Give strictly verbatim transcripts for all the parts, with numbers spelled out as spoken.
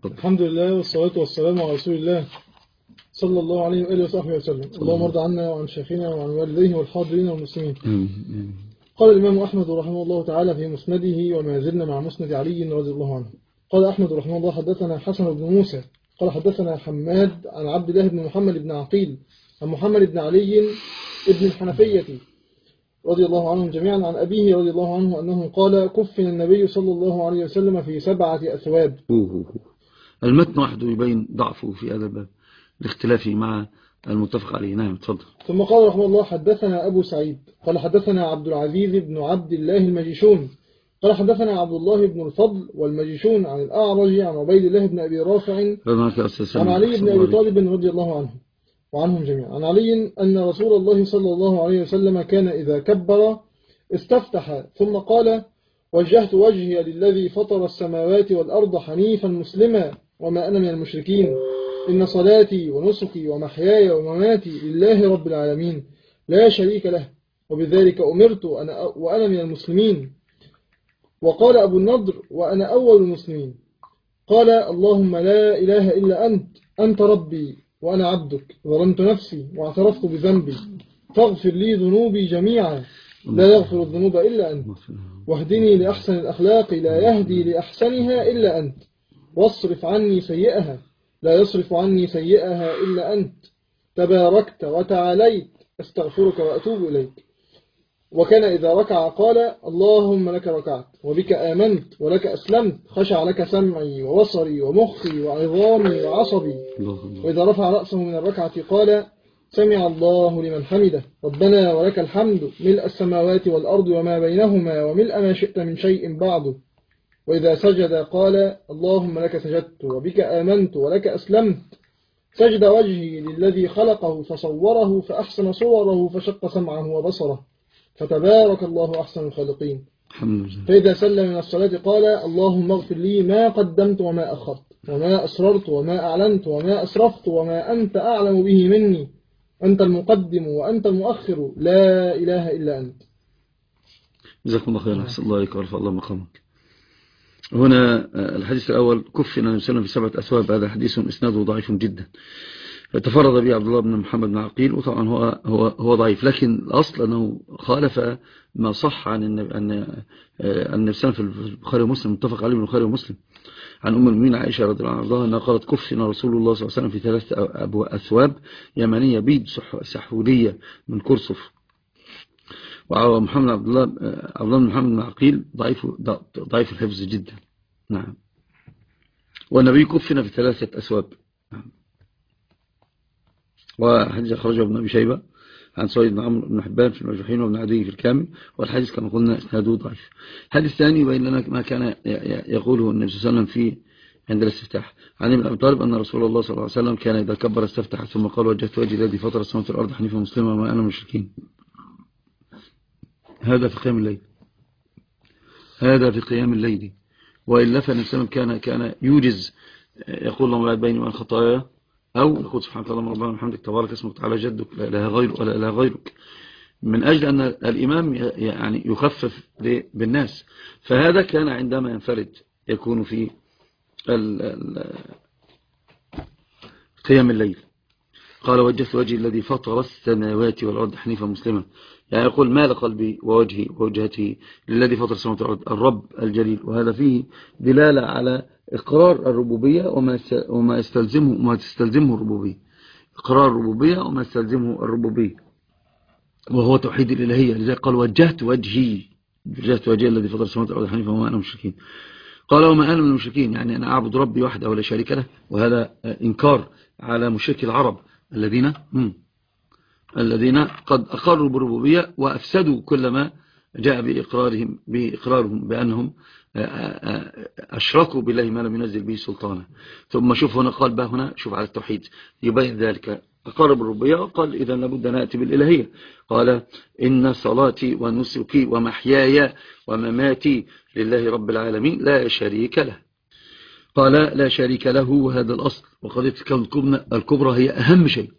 الحمد لله والصلاة والسلام على رسول الله صلى الله عليه وآله وصحبه وسلم. اللهم ارض عنا وعن شيخنا وعن والديه والحاضرين والمسلمين. قال الإمام أحمد رحمه الله تعالى في مسنده، وما زلنا مع مسند علي رضي الله عنه. قال أحمد رحمه الله: حدثنا حسن بن موسى قال حدثنا حماد عن عبد الله بن محمد بن عقيل عن محمد بن علي ابن الحنفية رضي الله عنهم جميعا عن أبيه رضي الله عنه أنه قال: كفن النبي صلى الله عليه وسلم في سبعة أثواب. المتن وحده يبين ضعفه في هذا الباب لاختلافه مع المتفق عليه. نعم، تفضل. ثم قال رحمه الله: حدثنا أبو سعيد قال حدثنا عبد العزيز بن عبد الله المجيشون قال حدثنا عبد الله بن الفضل والمجيشون عن الأعرج عن عبيد الله بن أبي رافع عن علي بن أبي طالب رضي الله عنه وعنهم جميعا عن علي أن رسول الله صلى الله عليه وسلم كان إذا كبر استفتح ثم قال: وجهت وجهي للذي فطر السماوات والأرض حنيفا مسلما وما أنا من المشركين، إن صلاتي ونسكي ومحياي ومماتي لله رب العالمين لا شريك له، وبذلك أمرت أنا وأنا من المسلمين. وقال أبو النضر: وأنا أول المسلمين. قال: اللهم لا إله إلا أنت، أنت ربي وأنا عبدك، ظلمت نفسي واعترفت بذنبي، فاغفر لي ذنوبي جميعا، لا يغفر الذنوب إلا أنت، واهدني لأحسن الأخلاق لا يهدي لأحسنها إلا أنت، واصرف عني سيئها لا يصرف عني سيئها إلا أنت، تباركت وتعاليت، استغفرك وأتوب إليك. وكان إذا ركع قال: اللهم لك ركعت وبك آمنت ولك أسلمت، خشع لك سمعي وبصري ومخي وعظامي وعصبي. وإذا رفع رأسه من الركعة قال: سمع الله لمن حمده، ربنا ولك الحمد، ملء السماوات والأرض وما بينهما وملء ما شئت من شيء بعده. وإذا سجد قال: اللهم لك سجدت وبك آمنت ولك أسلمت، سجد وجهي للذي خلقه فصوره فأحسن صوره فشق سمعه وبصره، فتبارك الله أحسن الخالقين. فإذا سلم من الصلاة قال: اللهم اغفر لي ما قدمت وما أخرت وما أسررت وما أعلنت وما أسرفت وما أنت أعلم به مني، أنت المقدم وأنت المؤخر، لا إله إلا أنت. جزاكم الله خيرا، أحسن الله عليك ورفع الله مقامك. هنا الحديث الأول: كفن النبي صلى الله عليه وسلم في سبعة أثواب. هذا حديث إسناده ضعيف جدا، تفرد به عبد الله بن محمد بن عقيل، وطبعا هو هو هو ضعيف، لكن الأصل أنه خالف ما صح عن النبي أن النبي صلى الله عليه وسلم في البخاري ومسلم، متفق عليه من البخاري ومسلم، عن أم المؤمنين عائشة رضي الله عنها أنها قالت: كفن رسول الله صلى الله عليه وسلم في ثلاثة أثواب يمنية بيض سحولية من كرسف. ومحمد عبد الله عبد الله بن محمد بن عقيل ضعيف ضعيف الحفظ جدا. نعم. والنبي كفن في ثلاثة أثواب. نعم. وحديث أخرجه ابن أبي شيبة عن سويد بن عمرو بن حبان في المجروحين وابن عدي في الكامل، والحديث كما قلنا إسناده ضعيف. الحديث الثاني يبين لنا ما كان يقوله النبي صلى الله عليه وسلم في عند الاستفتاح. عن ابن أبي طالب أن رسول الله صلى الله عليه وسلم كان إذا كبر استفتح ثم قال: وجهت وجهي الذي فطر السماوات والأرض حنيفا مسلما وما أنا من المشركين. هذا في قيام الليل، هذا في قيام الليل. وإلا فالنبي صلى الله عليه وسلم كان كان يوجز يقول: اللهم بعد بيني وبين خطاياي، أو يقول: سبحانك اللهم ربنا وبحمدك تبارك اسمك تعالى جدك لا إله غيرك ولا إله غيرك، من أجل أن الإمام يعني يخفف بالناس. فهذا كان عندما ينفرد يكون في قيام الليل. قال: وجهت وجهي الذي فطر السماوات والأرض حنيفا مسلما، يعني يقول: مال قلبي ووجهي ووجهتي للذي فطر السماوات والأرض، الرب الجليل. وهذا فيه دلالة على إقرار الربوبية وما وما يستلزمه وما تستلزمه الربوبية، إقرار الربوبية وما يستلزمه الربوبية، وهو توحيد الإلهية. لذلك قال: وجهت وجهي وجهت وجهي الذي فطر السماوات والأرض حنيفا وما أنا مشركين. قال: وما أنا من المشركين، يعني أنا أعبد ربي وحده ولا شريك له. وهذا إنكار على مشركي العرب الذين مم. الذين قد أقروا بالربوبية وأفسدوا كل ما جاء بإقرارهم بإقرارهم بأنهم أشركوا بالله ما لم ينزل به سلطانا. ثم شوف هنا قال بقى، هنا شوف على التوحيد يبين ذلك، أقر بالربوبية وقال: إذا لابد نأتي بالإلهية. قال: إن صلاتي ونسكي ومحياي ومماتي لله رب العالمين لا شريك له. قال: لا شريك له، وهذا الأصل. وقضية الكون الكبرى هي أهم شيء،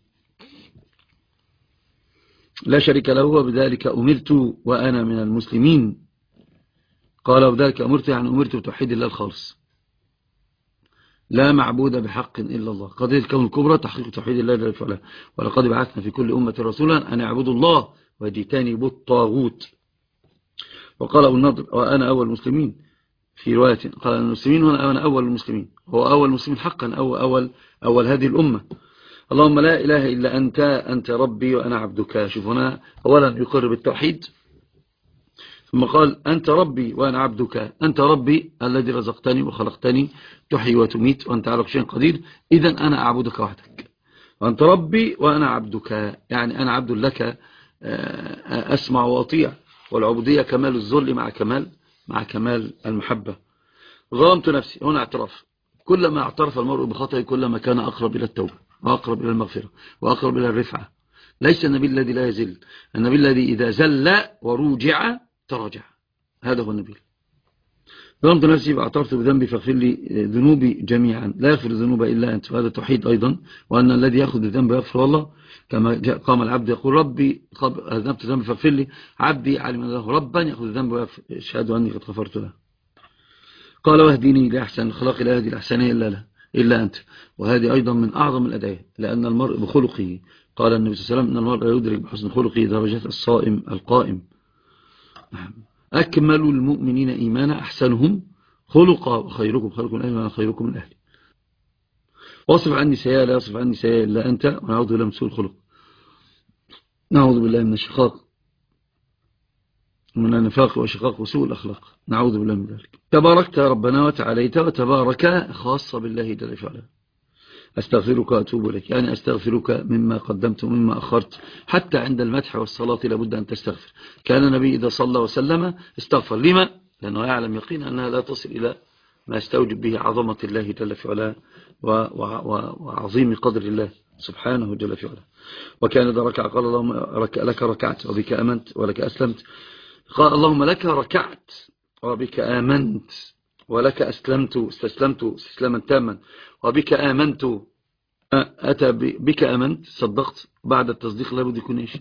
لا شريك له، وبذلك أمرت وأنا من المسلمين. قال: وبذلك أمرت، يعني أمرت بتوحيد الله الخالص. لا معبود بحق إلا الله. قضية الكون الكبرى تحقيق توحيد الله جل وعلا. ولقد بعثنا في كل أمة رسولا أن يعبدوا الله واجتنبوا الطاغوت. وقال أبو النضر وأنا أول المسلمين في رواية، قال المسلمين هنا أنا أول المسلمين، هو أول المسلمين حقا، أو أول, أول هذه الأمة. اللهم لا إله إلا أنت، أنت ربي وأنا عبدك. شوف هنا أولا يقر بالتوحيد، ثم قال أنت ربي وأنا عبدك، أنت ربي الذي رزقتني وخلقتني، تحيي وتميت وأنت على كل شيء قدير، إذن أنا أعبدك وحدك. وأنت ربي وأنا عبدك، يعني أنا عبد لك أسمع وأطيع. والعبودية كمال الذل مع كمال مع كمال المحبة. ظلمت نفسي، هنا اعتراف. كلما اعترف المرء بخطئه كلما كان أقرب إلى التوبة وأقرب إلى المغفرة وأقرب إلى الرفعة. ليس النبي الذي لا يزل، النبي الذي إذا زل وروجع تراجع، هذا هو النبي. ظلمت نفسي واعترفت بذنبي فاغفر لي ذنوبي جميعا، لا يغفر الذنوب إلا أنت. وهذا توحيد أيضا، وأن الذي يأخذ الذنب يغفر الله، كما قام العبد يقول ربي أذنبت ذنبي فاغفر لي، عبدي علم أنه ربا يأخذ الذنب ويشهد أني قد غفرت له. قال واهدني لأحسن الخلق، لا يهدي الأحسنية إلا له إلا أنت. وهذه أيضا من أعظم الأدعية، لأن المرء بخلقه، قال النبي صلى الله عليه وسلم إن المرء يدرك بحسن خلقه درجات الصائم القائم. أكمل المؤمنين إيمانا أحسنهم خلقا، وخيركم خيركم من أهل وأنا خيركم من أهلي. واصف عني سيئة لا يصف عني سيئة إلا أنت، ونعوذ بالله من سوء الخلق، نعوذ بالله من الشقاق من النفاق والشقاق وسوء الأخلاق، نعوذ بالله من ذلك. تباركت ربنا وتعاليت، وتبارك خاصة بالله جل وعلا. أستغفرك وأتوب إليك، يعني أستغفرك مما قدمت ومما أخرت. حتى عند المدح والصلاة لابد أن تستغفر. كان النبي إذا صلى وسلم استغفر. لما؟ لأنه يعلم يقين أنها لا تصل إلى ما يستوجب به عظمة الله جل وعلا وعظيم قدر الله سبحانه جل وعلا. وكان إذا ركع قال اللهم لك ركعت وبك آمنت ولك أسلمت. قال اللهم لك ركعت وبك آمنت ولك أسلمت استسلمت استسلاما تاما وبك آمنت. أتى بك آمنت صدقت، بعد التصديق لابد يكون إيش؟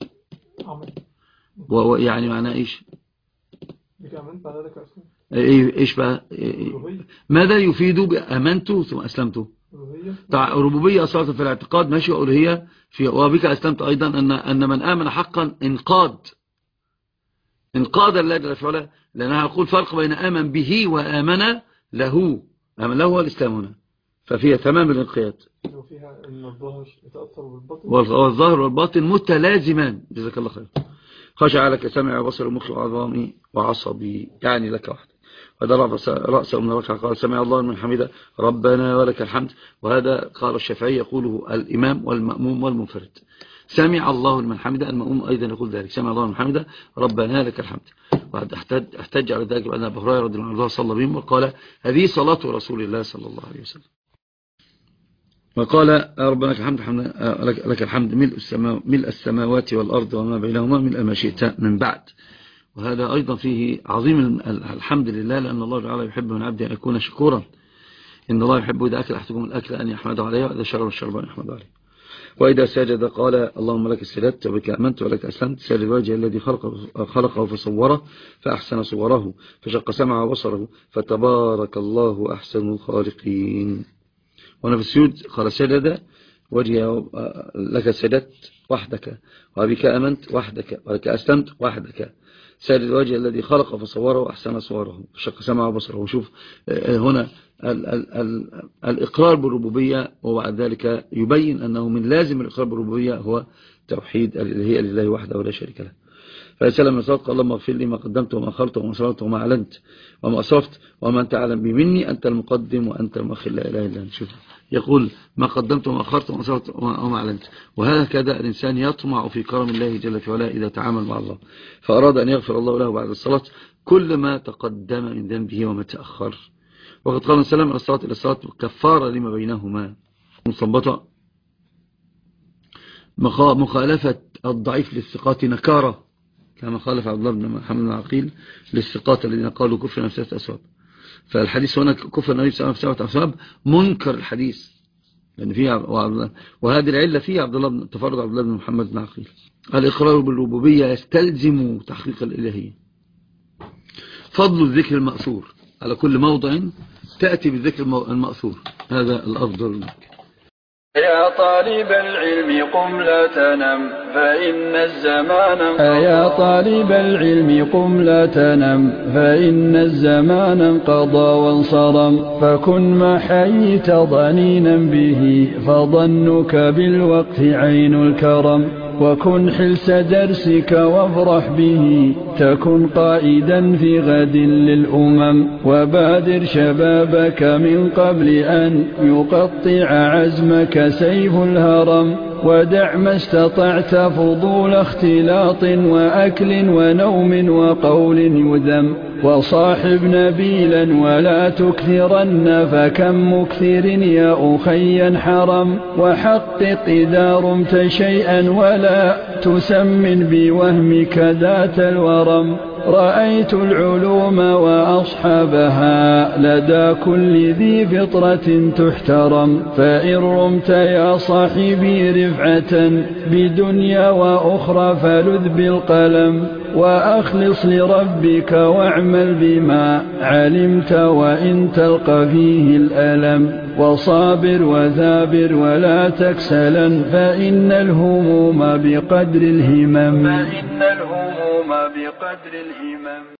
ويعني معناه إيش؟ بك آمنت بعد ذلك أسلمت. إيش بقى؟ ماذا يفيد بآمنت ثم أسلمت؟ ربوبية أصالة في الاعتقاد، ماشي، وألوهية في. وبك أسلمت أيضا أن أن من آمن حقا انقاد انقاد الله جل وعلا، لأنها أقول فرق بين آمن به وآمن له. آمن له هو الإسلام هنا، ففيها تمام الانقياد. وفيها أن الظاهر يتأثر بالباطن والظاهر والباطن متلازمان. جزاك الله خير. خشع لك سمع وبصر ومخ وعظامي وعصبي، يعني لك وحده. وهذا رأسه من ركعة قال سمع الله من حمده ربنا ولك الحمد. وهذا قال الشافعي يقوله الإمام والمأموم والمنفرد. سمع الله من حمده، المأموم أيضا يقول ذلك، سمع الله من حمده ربنا لك الحمد. وهذا احتج على ذلك بأن أبو هريرة رضي الله عنه صلى بهم وقال هذه صلاة رسول الله صلى الله عليه وسلم. وقال ربنا لك الحمد لك الحمد ملء السماوات ملء السماوات والأرض وما بينهما ملء ما شئت من بعد. وهذا أيضا فيه عظيم الحمد لله، لأن الله تعالى يحب من عبده أن يكون شكورا. إن الله يحب إذا أكل أحدكم الأكل أن يحمد عليه، وإذا شرب الشرب أن يحمد عليه. وإذا سجد قال اللهم لك سجدت وبك آمنت ولك أسلمت. سجد وجه الذي خلقه, خلقه فصوره فأحسن صوره فشق سمعه وبصره فتبارك الله أحسن الخالقين. وأنا في السجود قال سجد وجه لك سجدت وحدك وبك آمنت وحدك ولك أسلمت وحدك. سجد وجه الذي خلق فصوره وأحسن صوره فشق سمعه وبصره. وشوف هنا ال ال ال الإقرار بالربوبية، وبعد ذلك يبين أنه من لازم الإقرار بالربوبية هو توحيد الإلهية لله وحده ولا شريك له. فسلم من صدق اللهم اغفر لي ما قدمت وما أخرت وما أسررت وما أعلنت وما أسرفت وما أنت أعلم بمني، أنت المقدم وأنت المؤخر لا إله إلا أنت. شوف يقول ما قدمت وما أخرت وما أسررت وما أعلنت. وهكذا الإنسان يطمع في كرم الله جل وعلا إذا تعامل مع الله، فأراد أن يغفر الله له بعد الصلاة كل ما تقدم من ذنبه وما تأخر. وقد قال السلام على الصلاة إلى الصلاة كفارة لما بينهما. مصبطة مخالفة الضعيف للثقات نكارة، كما خالف عبد الله بن محمد بن عقيل للثقات الذين قالوا كفر نفسه أسباب. فالحديث هنا كفر النبي صلى الله عليه وسلم أسباب منكر الحديث، لأن فيها وهذه العلة فيها عبد الله بن تفرد عبد الله بن محمد بن عقيل. الإقرار بالربوبية يستلزم تحقيق الإلهية. فضل الذكر المأثور على كل موضع تأتي بالذكر المأثور، هذا الأفضل. يا طالب العلم قم لا تنم فإن الزمان يا طالب العلم قم لا تنم فإن الزمان انقضى وانصرم فكن ما حييت ضنينا به فظنك بالوقت عين الكرم وكن حلس درسك وافرح به تكن قائدا في غد للأمم وبادر شبابك من قبل أن يقطع عزمك سيف الهرم ودع ما استطعت فضول اختلاط وأكل ونوم وقول يذم وصاحب نبيلا ولا تكثرن فكم مكثر يا أخي حرم وحقق إذا رمت شيئا ولا تسمن بوهمك ذات الورم رأيت العلوم وأصحابها لدى كل ذي فطرة تحترم فإن رمت يا صاحبي رفعة بدنيا وأخرى فلذ بالقلم وأخلص لربك واعمل بما علمت وإن تلقى فيه الألم وصابر وثابر ولا تكسلا فإن الهموم بقدر الهمم فإن الهموم بقدر الهمم